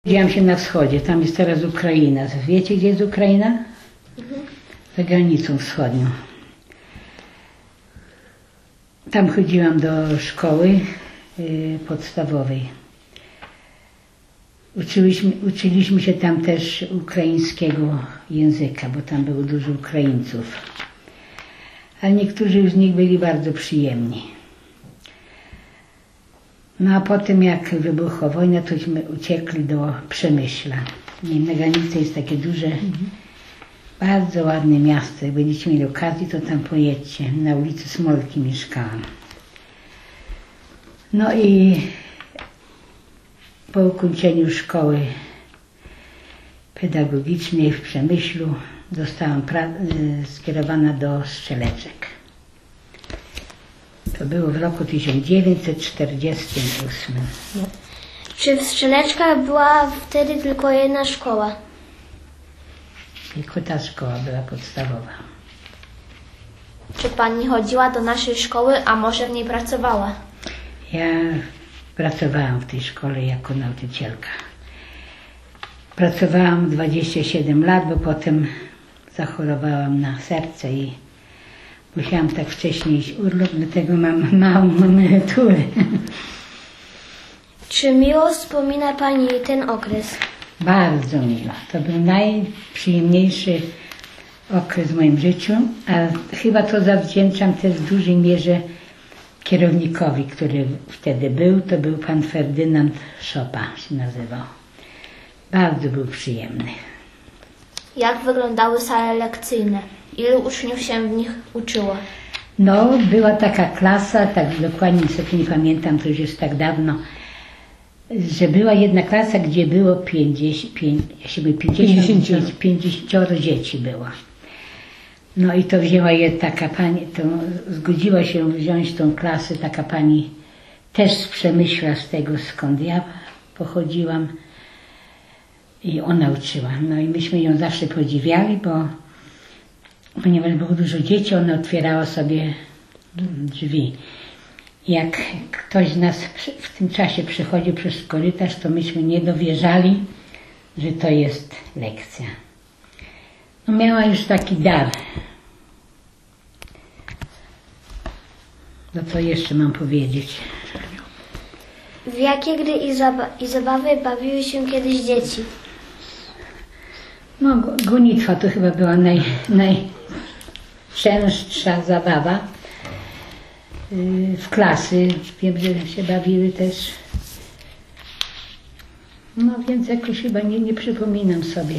Urodziłam się na wschodzie, tam jest teraz Ukraina. Wiecie, gdzie jest Ukraina? Za granicą wschodnią. Tam chodziłam do szkoły podstawowej. Uczyliśmy się tam też ukraińskiego języka, bo tam było dużo Ukraińców. Ale niektórzy z nich byli bardzo przyjemni. No a potem jak wybuchła wojna, tośmy uciekli do Przemyśla. Na granicy jest takie duże, bardzo ładne miasto. Jak będziecie mieli okazję, to tam pojedźcie. Na ulicy Smolki mieszkałam. No i po ukończeniu szkoły pedagogicznej w Przemyślu zostałam skierowana do Strzeleczek. To było w roku 1948. Czy w Strzeleczkach była wtedy tylko jedna szkoła? Tylko ta szkoła była podstawowa. Czy pani chodziła do naszej szkoły, a może w niej pracowała? Ja pracowałam w tej szkole jako nauczycielka. Pracowałam 27 lat, bo potem zachorowałam na serce i musiałam tak wcześniej iść urlop, dlatego mam małą emeryturę. Czy miło wspomina pani ten okres? Bardzo miło. To był najprzyjemniejszy okres w moim życiu, a chyba to zawdzięczam też w dużej mierze kierownikowi, który wtedy był. To był pan Ferdynand Szopa się nazywał. Bardzo był przyjemny. Jak wyglądały sale lekcyjne? Ilu uczniów się w nich uczyło? No, była taka klasa, tak dokładnie niestety nie pamiętam, to już jest tak dawno, że była jedna klasa, gdzie było 50 dzieci było. No i to wzięła je taka pani, to zgodziła się wziąć tą klasę taka pani też z Przemyśla, z tego skąd ja pochodziłam. I ona uczyła. No i myśmy ją zawsze podziwiali, ponieważ było dużo dzieci, ona otwierała sobie drzwi. Jak ktoś z nas w tym czasie przechodził przez korytarz, to myśmy nie dowierzali, że to jest lekcja. No miała już taki dar. No co jeszcze mam powiedzieć? W jakie gry i zabawy bawiły się kiedyś dzieci? No, gonitwa to chyba była najczęstsza zabawa. W klasy wiem, że się bawiły też. No więc jakoś chyba nie przypominam sobie.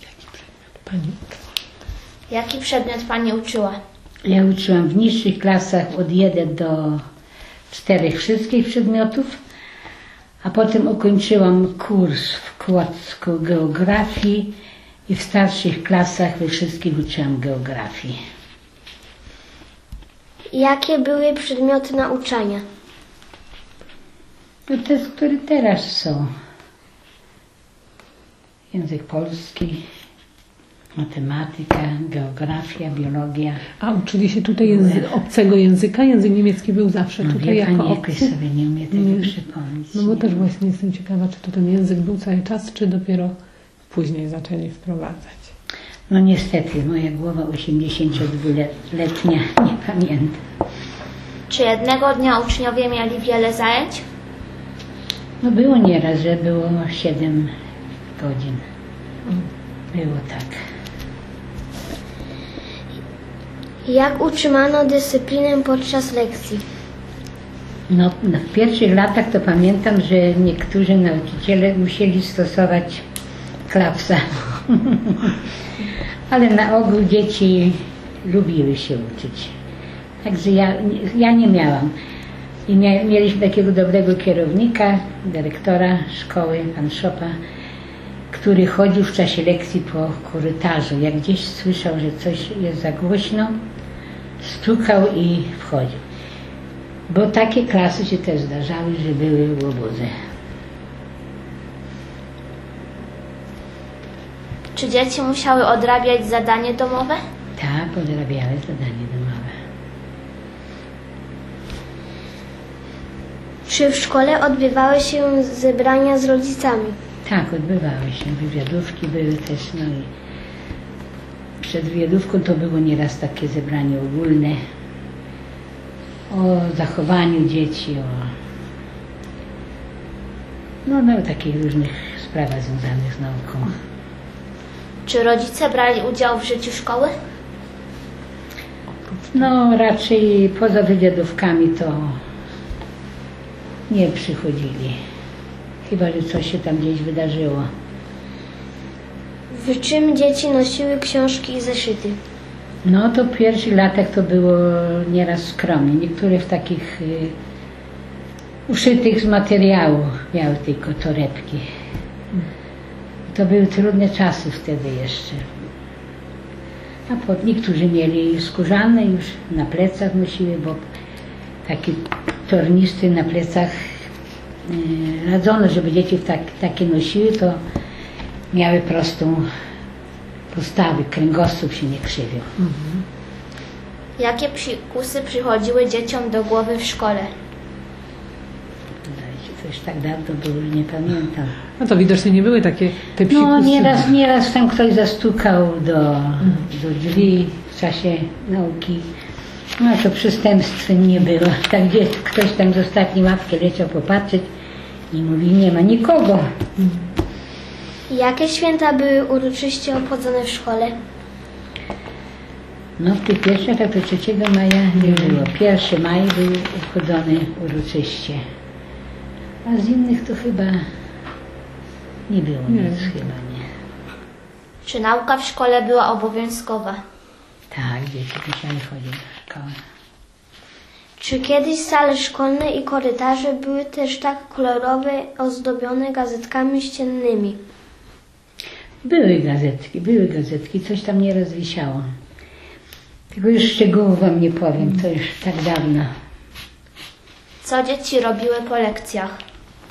Jaki przedmiot pani uczyła? Ja uczyłam w niższych klasach od 1 do 4 wszystkich przedmiotów, a potem ukończyłam kurs w Kłodzku geografii i w starszych klasach we wszystkich uczyłam geografii. Jakie były przedmioty nauczania? No te, które teraz są. Język polski, matematyka, geografia, biologia. A uczyli się tutaj obcego języka? Język niemiecki był zawsze No, tutaj wie jako pani, obcy? jakoś sobie nie umie tego przypomnieć. No bo też właśnie jestem ciekawa, czy to ten język był cały czas, czy dopiero później zaczęli wprowadzać. No niestety, moja głowa 82-letnia nie pamięta. Czy jednego dnia uczniowie mieli wiele zajęć? No było nieraz, że było 7 godzin. Było tak. Jak utrzymano dyscyplinę podczas lekcji? No, w pierwszych latach to pamiętam, że niektórzy nauczyciele musieli stosować klapsa. Ale na ogół dzieci lubiły się uczyć. Także ja nie miałam. I mieliśmy takiego dobrego kierownika, dyrektora szkoły, pan Szopa, który chodził w czasie lekcji po korytarzu. Jak gdzieś słyszał, że coś jest za głośno, stukał i wchodził. Bo takie klasy się też zdarzały, że były łobuzy. Czy dzieci musiały odrabiać zadanie domowe? Tak, odrabiały zadanie domowe. Czy w szkole odbywały się zebrania z rodzicami? Tak, odbywały się. Wywiadówki były też, no i przed wywiadówką to było nieraz takie zebranie ogólne o zachowaniu dzieci, o takich różnych sprawach związanych z nauką. Czy rodzice brali udział w życiu szkoły? No raczej poza wywiadówkami to nie przychodzili. Chyba że coś się tam gdzieś wydarzyło. W czym dzieci nosiły książki i zeszyty? No to w pierwszych latach to było nieraz skromnie. Niektóre w takich uszytych z materiału miały tylko torebki. To były trudne czasy wtedy jeszcze. A niektórzy mieli skórzane już na plecach nosiły, bo takie tornisty na plecach radzono, żeby dzieci takie nosiły, to miały prostą postawę, kręgosłup się nie krzywił. Jakie psikusy przychodziły dzieciom do głowy w szkole? To już tak dawno było, że nie pamiętam. No to widocznie nie były takie te psikusy. No nieraz tam ktoś zastukał do drzwi w czasie nauki. No to przestępstwem nie było. Tak gdzie ktoś tam z ostatniej ławki leciał popatrzeć i mówi, nie ma nikogo. Jakie święta były uroczyście obchodzone w szkole? No w tych pierwszych latach to 3 maja nie było. 1 maj był obchodzony uroczyście. A z innych to chyba nie było nic, chyba nie. Czy nauka w szkole była obowiązkowa? Tak, dzieci musiały chodzić do szkoły. Czy kiedyś sale szkolne i korytarze były też tak kolorowe, ozdobione gazetkami ściennymi? Były gazetki, coś tam nieraz wisiało. Tylko już szczegółów wam nie powiem, to już tak dawno. Co dzieci robiły po lekcjach?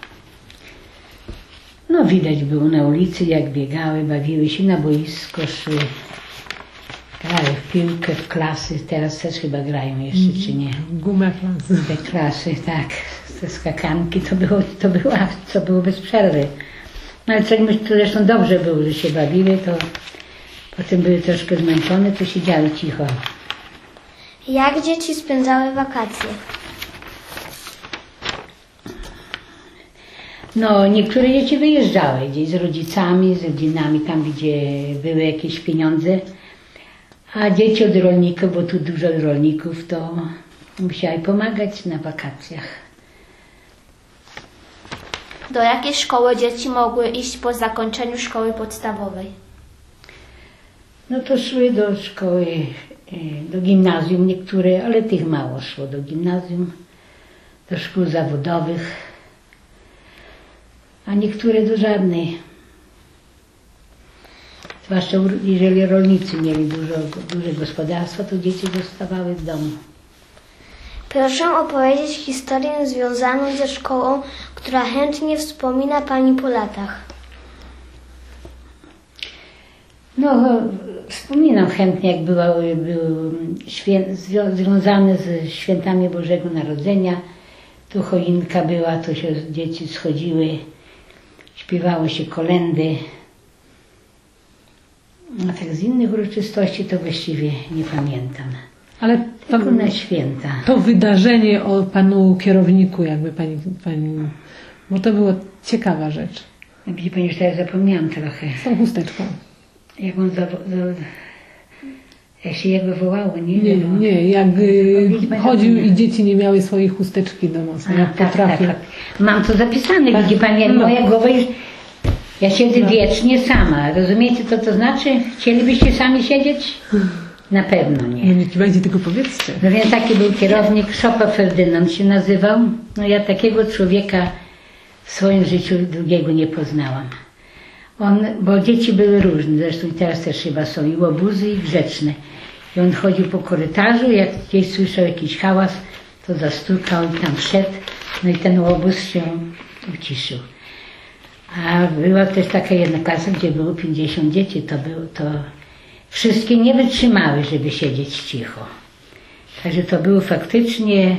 No widać było na ulicy, jak biegały, bawiły się na boisko, szły. Grały w piłkę, w klasy, teraz też chyba grają jeszcze, czy nie? Gumę klasy. Te klasy, tak, te skakanki, to było bez przerwy. No ale coś myślę, zresztą dobrze było, że się bawiły, to potem były troszkę zmęczone, to siedziały cicho. Jak dzieci spędzały wakacje? No, niektóre dzieci wyjeżdżały gdzieś z rodzicami, z rodzinami, tam gdzie były jakieś pieniądze, a dzieci od rolników, bo tu dużo rolników, to musiały pomagać na wakacjach. Do jakiej szkoły dzieci mogły iść po zakończeniu szkoły podstawowej? No to szły do szkoły, do gimnazjum niektóre, ale tych mało szło do gimnazjum, do szkół zawodowych, a niektóre do żadnej. Zwłaszcza jeżeli rolnicy mieli duże gospodarstwo, to dzieci zostawały w domu. Proszę opowiedzieć historię związaną ze szkołą, która chętnie wspomina Pani po latach. No, wspominam chętnie, jak był związane ze świętami Bożego Narodzenia. Tu choinka była, to się dzieci schodziły, śpiewało się kolędy. A tak z innych uroczystości to właściwie nie pamiętam. Ale to, tylko na święta. To wydarzenie o panu kierowniku, jakby pani, bo to była ciekawa rzecz. Gdzie pani już teraz zapomniałam trochę. Z tą chusteczką. Jak on jak się jego wołało, nie? Nie, jak chodził i dzieci nie miały swojej chusteczki do nosa. Jak potrafił. Tak. Mam to zapisane, Tak, widzi pani, jak no. moja głowa już... Ja siedzę wiecznie sama. Rozumiecie, co to znaczy? Chcielibyście sami siedzieć? Na pewno nie. No nie kiwajcie, tylko powiedzcie. No więc taki był kierownik, Szopa Ferdynand się nazywał. No ja takiego człowieka w swoim życiu drugiego nie poznałam. Bo dzieci były różne, zresztą teraz też chyba są i łobuzy, i grzeczne. I on chodził po korytarzu, jak gdzieś słyszał jakiś hałas, to zastukał i tam wszedł. No i ten łobuz się uciszył. A była też taka jedna klasa, gdzie było 50 dzieci, to wszystkie nie wytrzymały, żeby siedzieć cicho. Także to było faktycznie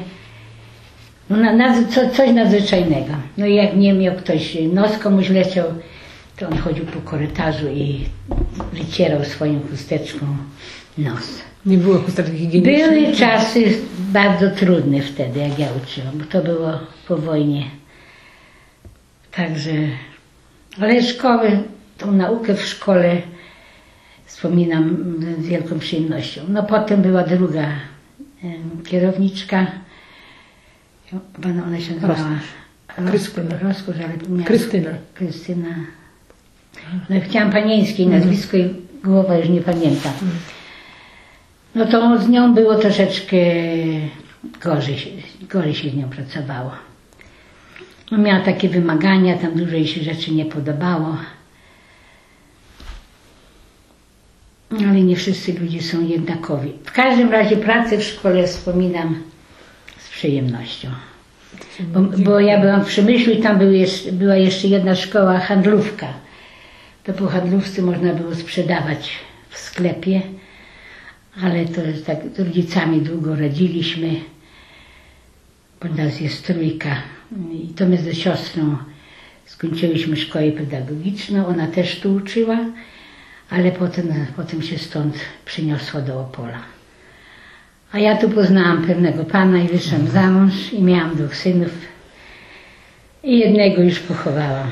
coś nadzwyczajnego. No i jak nie miał ktoś, nos komuś leciał, to on chodził po korytarzu i wycierał swoją chusteczką nos. Nie było chusteczek higienicznych? Były czasy bardzo trudne wtedy, jak ja uczyłam, bo to było po wojnie. Także, ale szkoły, tą naukę w szkole wspominam z wielką przyjemnością. No potem była druga kierowniczka, ona się nazywała Roskosz, ale miała Krystyna. No, chciałam panieńskiej nazwisko i głowa już nie pamięta. No to z nią było troszeczkę gorzej się z nią pracowało. No, miała takie wymagania, tam dużo jej się rzeczy nie podobało. Ale nie wszyscy ludzie są jednakowi. W każdym razie pracę w szkole wspominam z przyjemnością. Bo ja byłam w Przemyślu i tam była jeszcze jedna szkoła handlówka. To po handlówce można było sprzedawać w sklepie, ale to tak z rodzicami długo radziliśmy, bo nas jest trójka. I to my ze siostrą skończyliśmy szkołę pedagogiczną, ona też tu uczyła, ale potem się stąd przyniosła do Opola. A ja tu poznałam pewnego pana i wyszłam za mąż i miałam 2 synów i jednego już pochowałam.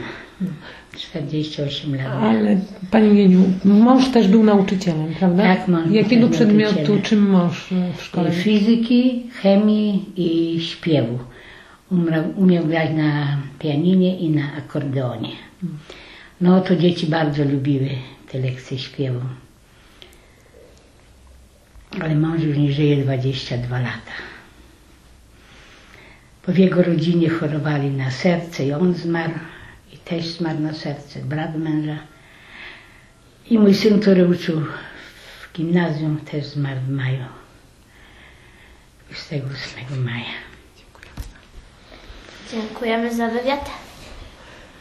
48 lat. Ale Pani Jeniu, mąż też był nauczycielem, prawda? Tak, mąż. Jakiego przedmiotu, czym mąż w szkole? Fizyki, chemii i śpiewu. Umiał grać na pianinie i na akordeonie. No to dzieci bardzo lubiły te lekcje śpiewu. Ale mąż już nie żyje 22 lata. Bo w jego rodzinie chorowali na serce i on zmarł. I też zmarł na serce, brat męża. I mój syn, który uczył w gimnazjum, też zmarł w maju. 28 maja. Dziękujemy za wywiad.